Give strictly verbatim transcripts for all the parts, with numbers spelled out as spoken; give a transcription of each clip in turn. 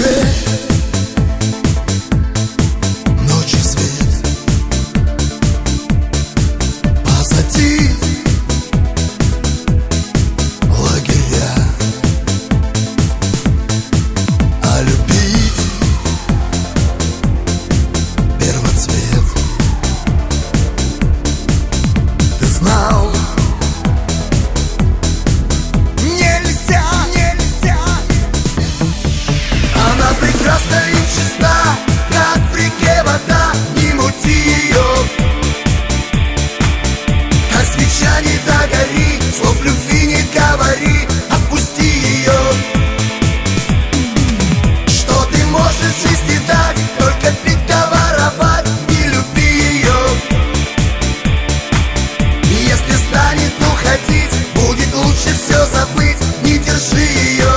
душе ночи свет позади лагеря, а любить первоцвет. Ты знал, нельзя, нельзя. Она прекрасна и чиста, как в реке вода, не мути ее. Как свеча не догори, слов любви не говори, отпусти ее. Что ты можешь в жизни дать, только пить да воровать, не люби ее. И если станет уходить, будет лучше все забыть, не держи ее.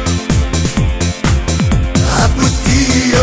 Отпусти ее.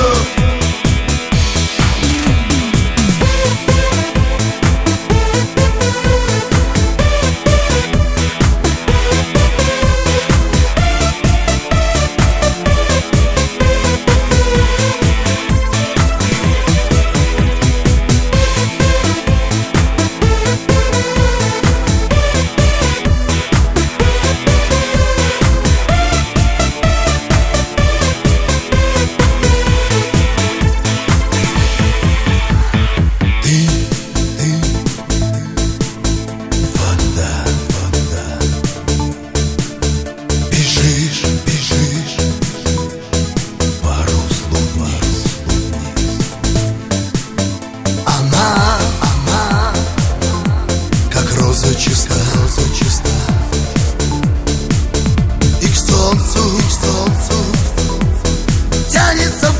Чиста, чиста, и к солнцу, и к солнцу тянется